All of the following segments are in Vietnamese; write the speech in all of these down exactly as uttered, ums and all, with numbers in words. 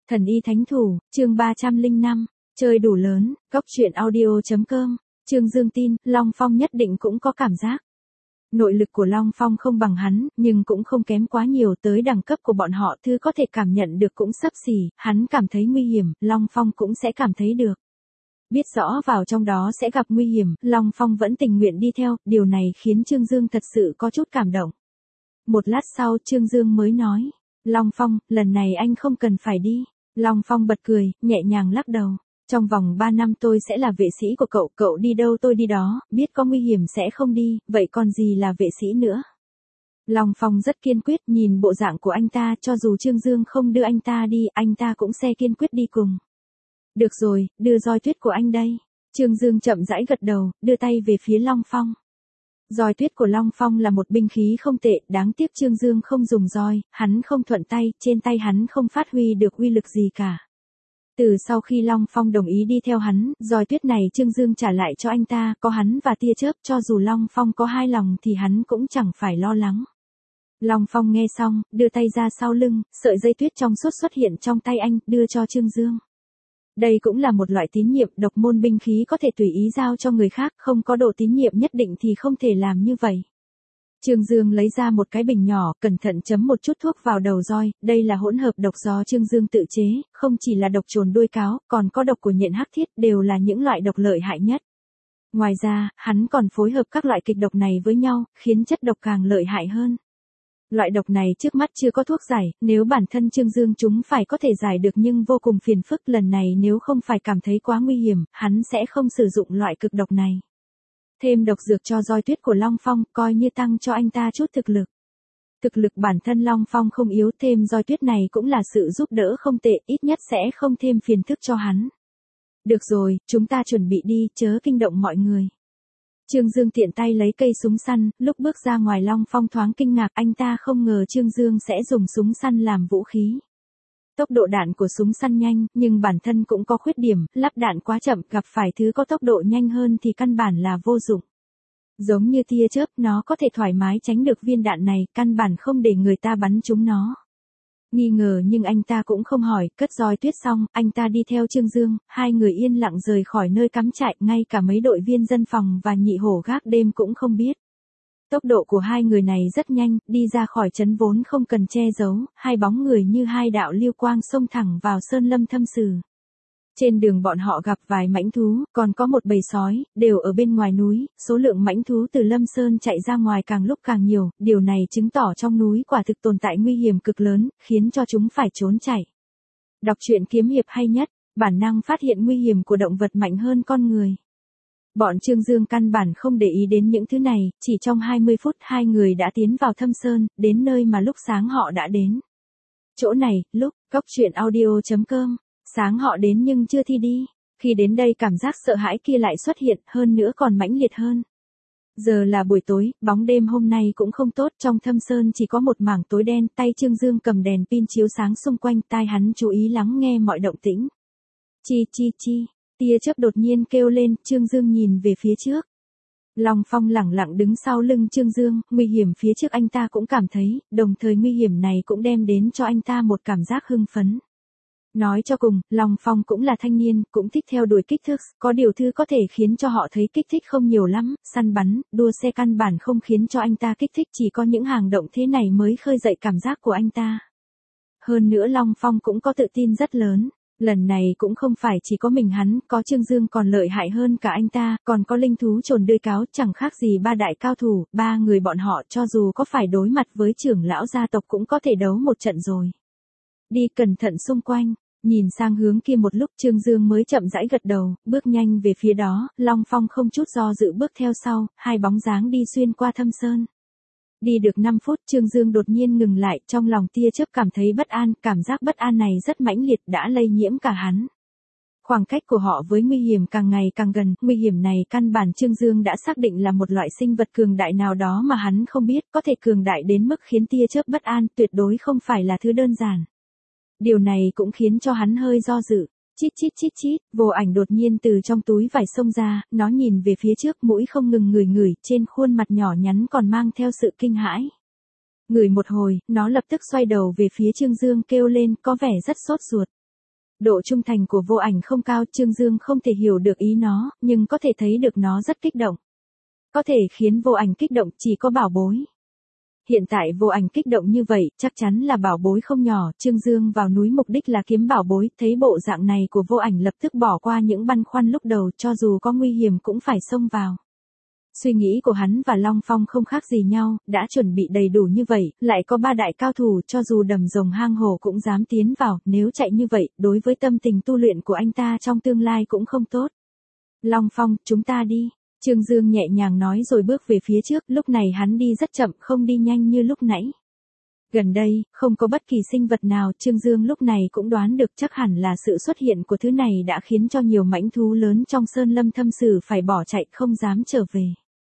Thần y thánh thủ, chương ba trăm lẻ năm, chơi đủ lớn, góc truyện audio.com, Trương Dương tin, Long Phong nhất định cũng có cảm giác. Nội lực của Long Phong không bằng hắn, nhưng cũng không kém quá nhiều, tới đẳng cấp của bọn họ thứ có thể cảm nhận được cũng xấp xỉ, hắn cảm thấy nguy hiểm, Long Phong cũng sẽ cảm thấy được. Biết rõ vào trong đó sẽ gặp nguy hiểm, Long Phong vẫn tình nguyện đi theo, điều này khiến Trương Dương thật sự có chút cảm động. Một lát sau Trương Dương mới nói, Long Phong, lần này anh không cần phải đi. Long Phong bật cười, nhẹ nhàng lắc đầu. Trong vòng ba năm tôi sẽ là vệ sĩ của cậu, cậu đi đâu tôi đi đó, biết có nguy hiểm sẽ không đi, vậy còn gì là vệ sĩ nữa. Long Phong rất kiên quyết, nhìn bộ dạng của anh ta, cho dù Trương Dương không đưa anh ta đi, anh ta cũng sẽ kiên quyết đi cùng. Được rồi, đưa roi tuyết của anh đây. Trương Dương chậm rãi gật đầu, đưa tay về phía Long Phong. Roi tuyết của Long Phong là một binh khí không tệ, đáng tiếc Trương Dương không dùng roi, hắn không thuận tay, trên tay hắn không phát huy được uy lực gì cả. Từ sau khi Long Phong đồng ý đi theo hắn, roi tuyết này Trương Dương trả lại cho anh ta, có hắn và tia chớp, cho dù Long Phong có hai lòng thì hắn cũng chẳng phải lo lắng. Long Phong nghe xong, đưa tay ra sau lưng, sợi dây tuyết trong suốt xuất hiện trong tay anh, đưa cho Trương Dương. Đây cũng là một loại tín nhiệm, độc môn binh khí có thể tùy ý giao cho người khác, không có độ tín nhiệm nhất định thì không thể làm như vậy. Trương Dương lấy ra một cái bình nhỏ, cẩn thận chấm một chút thuốc vào đầu roi, đây là hỗn hợp độc do Trương Dương tự chế, không chỉ là độc trồn đuôi cáo, còn có độc của nhện hắc thiết, đều là những loại độc lợi hại nhất. Ngoài ra, hắn còn phối hợp các loại kịch độc này với nhau, khiến chất độc càng lợi hại hơn. Loại độc này trước mắt chưa có thuốc giải, nếu bản thân Trương Dương chúng phải có thể giải được nhưng vô cùng phiền phức, lần này nếu không phải cảm thấy quá nguy hiểm, hắn sẽ không sử dụng loại cực độc này. Thêm độc dược cho roi tuyết của Long Phong, coi như tăng cho anh ta chút thực lực. Thực lực bản thân Long Phong không yếu, thêm roi tuyết này cũng là sự giúp đỡ không tệ, ít nhất sẽ không thêm phiền phức cho hắn. Được rồi, chúng ta chuẩn bị đi, chớ kinh động mọi người. Trương Dương tiện tay lấy cây súng săn, lúc bước ra ngoài Long Phong thoáng kinh ngạc, anh ta không ngờ Trương Dương sẽ dùng súng săn làm vũ khí. Tốc độ đạn của súng săn nhanh, nhưng bản thân cũng có khuyết điểm, lắp đạn quá chậm, gặp phải thứ có tốc độ nhanh hơn thì căn bản là vô dụng. Giống như tia chớp, nó có thể thoải mái tránh được viên đạn này, căn bản không để người ta bắn trúng nó. Nghi ngờ nhưng anh ta cũng không hỏi, cất roi tuyết xong, anh ta đi theo Trương Dương, hai người yên lặng rời khỏi nơi cắm trại, ngay cả mấy đội viên dân phòng và nhị hổ gác đêm cũng không biết. Tốc độ của hai người này rất nhanh, đi ra khỏi trấn vốn không cần che giấu, hai bóng người như hai đạo lưu quang xông thẳng vào sơn lâm thâm sử. Trên đường bọn họ gặp vài mãnh thú, còn có một bầy sói, đều ở bên ngoài núi, số lượng mãnh thú từ lâm sơn chạy ra ngoài càng lúc càng nhiều, điều này chứng tỏ trong núi quả thực tồn tại nguy hiểm cực lớn, khiến cho chúng phải trốn chạy. Đọc truyện kiếm hiệp hay nhất, bản năng phát hiện nguy hiểm của động vật mạnh hơn con người. Bọn Trương Dương căn bản không để ý đến những thứ này, chỉ trong hai mươi phút hai người đã tiến vào thâm sơn, đến nơi mà lúc sáng họ đã đến. Chỗ này, lúc, góc truyện audio.com. Sáng họ đến nhưng chưa thi đi, khi đến đây cảm giác sợ hãi kia lại xuất hiện, hơn nữa còn mãnh liệt hơn. Giờ là buổi tối, bóng đêm hôm nay cũng không tốt, trong thâm sơn chỉ có một mảng tối đen, tay Trương Dương cầm đèn pin chiếu sáng xung quanh, tai hắn chú ý lắng nghe mọi động tĩnh. Chi chi chi, tia chớp đột nhiên kêu lên, Trương Dương nhìn về phía trước. Long Phong lẳng lặng đứng sau lưng Trương Dương, nguy hiểm phía trước anh ta cũng cảm thấy, đồng thời nguy hiểm này cũng đem đến cho anh ta một cảm giác hưng phấn. Nói cho cùng, Long Phong cũng là thanh niên, cũng thích theo đuổi kích thước, có điều thứ có thể khiến cho họ thấy kích thích không nhiều lắm, săn bắn, đua xe căn bản không khiến cho anh ta kích thích, chỉ có những hành động thế này mới khơi dậy cảm giác của anh ta. Hơn nữa Long Phong cũng có tự tin rất lớn, lần này cũng không phải chỉ có mình hắn, có Trương Dương còn lợi hại hơn cả anh ta, còn có linh thú trồn đuôi cáo, chẳng khác gì ba đại cao thủ, ba người bọn họ cho dù có phải đối mặt với trưởng lão gia tộc cũng có thể đấu một trận rồi. Đi cẩn thận xung quanh, nhìn sang hướng kia một lúc Trương Dương mới chậm rãi gật đầu, bước nhanh về phía đó, Long Phong không chút do dự bước theo sau, hai bóng dáng đi xuyên qua thâm sơn. Đi được năm phút Trương Dương đột nhiên ngừng lại, trong lòng tia chớp cảm thấy bất an, cảm giác bất an này rất mãnh liệt đã lây nhiễm cả hắn. Khoảng cách của họ với nguy hiểm càng ngày càng gần, nguy hiểm này căn bản Trương Dương đã xác định là một loại sinh vật cường đại nào đó mà hắn không biết, có thể cường đại đến mức khiến tia chớp bất an, tuyệt đối không phải là thứ đơn giản. Điều này cũng khiến cho hắn hơi do dự. Chít chít chít chít, vô ảnh đột nhiên từ trong túi vải xông ra, nó nhìn về phía trước, mũi không ngừng ngửi ngửi, trên khuôn mặt nhỏ nhắn còn mang theo sự kinh hãi. Ngửi một hồi, nó lập tức xoay đầu về phía Trương Dương kêu lên, có vẻ rất sốt ruột. Độ trung thành của Vô Ảnh không cao, Trương Dương không thể hiểu được ý nó, nhưng có thể thấy được nó rất kích động. Có thể khiến Vô Ảnh kích động chỉ có bảo bối. Hiện tại Vô Ảnh kích động như vậy, chắc chắn là bảo bối không nhỏ, Trương Dương vào núi mục đích là kiếm bảo bối, thấy bộ dạng này của Vô Ảnh lập tức bỏ qua những băn khoăn lúc đầu, cho dù có nguy hiểm cũng phải xông vào. Suy nghĩ của hắn và Long Phong không khác gì nhau, đã chuẩn bị đầy đủ như vậy, lại có ba đại cao thủ, cho dù đầm rồng hang hổ cũng dám tiến vào, nếu chạy như vậy, đối với tâm tình tu luyện của anh ta trong tương lai cũng không tốt. Long Phong, chúng ta đi. Trương Dương nhẹ nhàng nói rồi bước về phía trước, lúc này hắn đi rất chậm, không đi nhanh như lúc nãy. Gần đây, không có bất kỳ sinh vật nào, Trương Dương lúc này cũng đoán được chắc hẳn là sự xuất hiện của thứ này đã khiến cho nhiều mãnh thú lớn trong sơn lâm thâm sử phải bỏ chạy không dám trở về.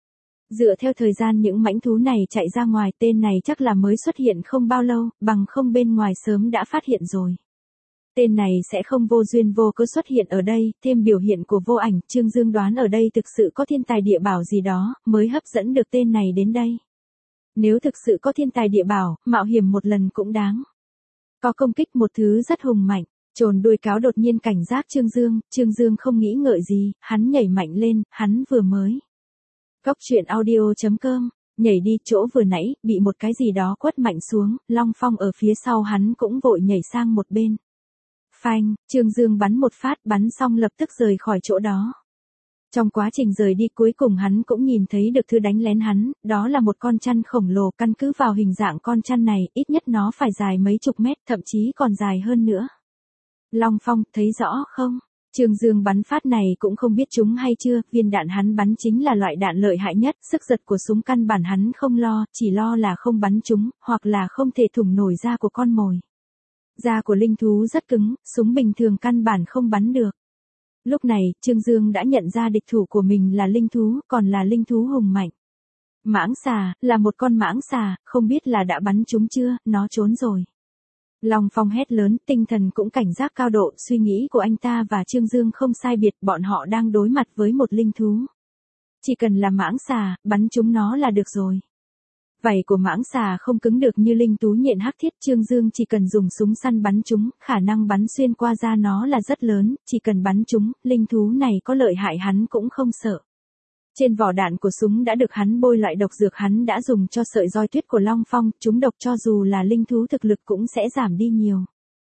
Dựa theo thời gian những mãnh thú này chạy ra ngoài, tên này chắc là mới xuất hiện không bao lâu, bằng không bên ngoài sớm đã phát hiện rồi. Tên này sẽ không vô duyên vô cớ xuất hiện ở đây, thêm biểu hiện của Vô Ảnh, Trương Dương đoán ở đây thực sự có thiên tài địa bảo gì đó, mới hấp dẫn được tên này đến đây. Nếu thực sự có thiên tài địa bảo, mạo hiểm một lần cũng đáng. Có công kích một thứ rất hùng mạnh, trồn đuôi cáo đột nhiên cảnh giác Trương Dương, Trương Dương không nghĩ ngợi gì, hắn nhảy mạnh lên, hắn vừa mới. Góc truyện audio chấm com, nhảy đi chỗ vừa nãy, bị một cái gì đó quất mạnh xuống, Long Phong ở phía sau hắn cũng vội nhảy sang một bên. Phanh, Trương Dương bắn một phát, bắn xong lập tức rời khỏi chỗ đó. Trong quá trình rời đi cuối cùng hắn cũng nhìn thấy được thứ đánh lén hắn, đó là một con chăn khổng lồ, căn cứ vào hình dạng con chăn này, ít nhất nó phải dài mấy chục mét, thậm chí còn dài hơn nữa. Long Phong, thấy rõ không? Trương Dương bắn phát này cũng không biết trúng hay chưa, viên đạn hắn bắn chính là loại đạn lợi hại nhất, sức giật của súng căn bản hắn không lo, chỉ lo là không bắn trúng, hoặc là không thể thủng nổi da của con mồi. Da của linh thú rất cứng, súng bình thường căn bản không bắn được. Lúc này, Trương Dương đã nhận ra địch thủ của mình là linh thú, còn là linh thú hùng mạnh. Mãng xà, là một con mãng xà, không biết là đã bắn trúng chưa, nó trốn rồi. Long Phong hét lớn, tinh thần cũng cảnh giác cao độ, suy nghĩ của anh ta và Trương Dương không sai biệt, bọn họ đang đối mặt với một linh thú. Chỉ cần là mãng xà, bắn trúng nó là được rồi. Vảy của mãng xà không cứng được như linh thú nhện hắc thiết, Trương Dương chỉ cần dùng súng săn bắn trúng, khả năng bắn xuyên qua da nó là rất lớn, chỉ cần bắn trúng, linh thú này có lợi hại hắn cũng không sợ. Trên vỏ đạn của súng đã được hắn bôi loại độc dược hắn đã dùng cho sợi roi tuyết của Long Phong, chúng độc cho dù là linh thú thực lực cũng sẽ giảm đi nhiều.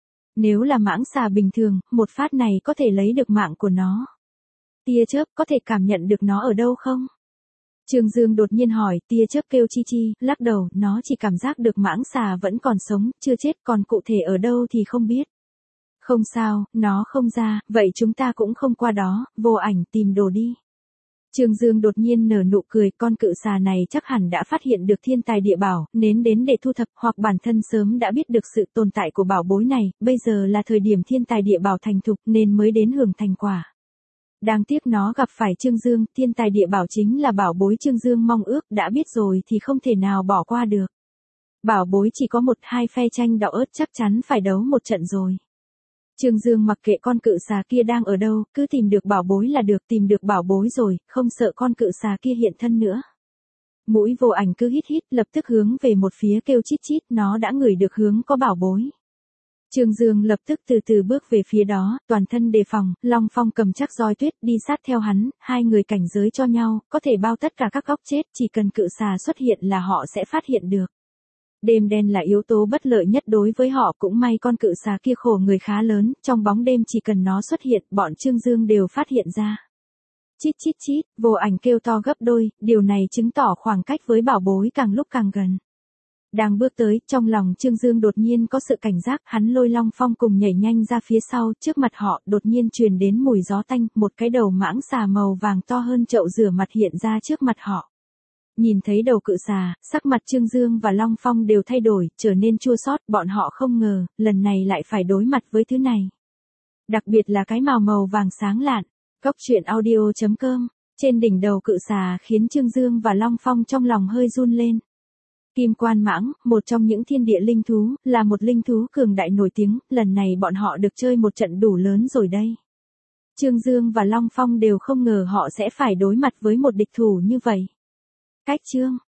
Nếu là mãng xà bình thường, một phát này có thể lấy được mạng của nó. Tia chớp có thể cảm nhận được nó ở đâu không? Trương Dương đột nhiên hỏi, tia chớp kêu chi chi, lắc đầu, nó chỉ cảm giác được mãng xà vẫn còn sống, chưa chết, còn cụ thể ở đâu thì không biết. Không sao, nó không ra, vậy chúng ta cũng không qua đó, Vô Ảnh tìm đồ đi. Trương Dương đột nhiên nở nụ cười, con cự xà này chắc hẳn đã phát hiện được thiên tài địa bảo, nên đến để thu thập, hoặc bản thân sớm đã biết được sự tồn tại của bảo bối này, bây giờ là thời điểm thiên tài địa bảo thành thục nên mới đến hưởng thành quả. Đáng tiếc nó gặp phải Trương Dương, thiên tài địa bảo chính là bảo bối Trương Dương mong ước, đã biết rồi thì không thể nào bỏ qua được. Bảo bối chỉ có một hai phe tranh đỏ ớt chắc chắn phải đấu một trận rồi. Trương Dương mặc kệ con cự xà kia đang ở đâu, cứ tìm được bảo bối là được, tìm được bảo bối rồi, không sợ con cự xà kia hiện thân nữa. Mũi Vô Ảnh cứ hít hít, lập tức hướng về một phía kêu chít chít, nó đã ngửi được hướng có bảo bối. Trương Dương lập tức từ từ bước về phía đó, toàn thân đề phòng, Long Phong cầm chắc roi tuyết đi sát theo hắn, hai người cảnh giới cho nhau, có thể bao tất cả các góc chết, chỉ cần cự xà xuất hiện là họ sẽ phát hiện được. Đêm đen là yếu tố bất lợi nhất đối với họ, cũng may con cự xà kia khổ người khá lớn, trong bóng đêm chỉ cần nó xuất hiện, bọn Trương Dương đều phát hiện ra. Chít chít chít, Vô Ảnh kêu to gấp đôi, điều này chứng tỏ khoảng cách với bảo bối càng lúc càng gần. Đang bước tới, trong lòng Trương Dương đột nhiên có sự cảnh giác, hắn lôi Long Phong cùng nhảy nhanh ra phía sau, trước mặt họ đột nhiên truyền đến mùi gió tanh, một cái đầu mãng xà màu vàng to hơn chậu rửa mặt hiện ra trước mặt họ. Nhìn thấy đầu cự xà, sắc mặt Trương Dương và Long Phong đều thay đổi, trở nên chua xót, bọn họ không ngờ, lần này lại phải đối mặt với thứ này. Đặc biệt là cái màu màu vàng sáng lạn. Góc truyện audio chấm com, trên đỉnh đầu cự xà khiến Trương Dương và Long Phong trong lòng hơi run lên. Kim Quan Mãng, một trong những thiên địa linh thú, là một linh thú cường đại nổi tiếng, lần này bọn họ được chơi một trận đủ lớn rồi đây. Trương Dương và Long Phong đều không ngờ họ sẽ phải đối mặt với một địch thủ như vậy. Cách chương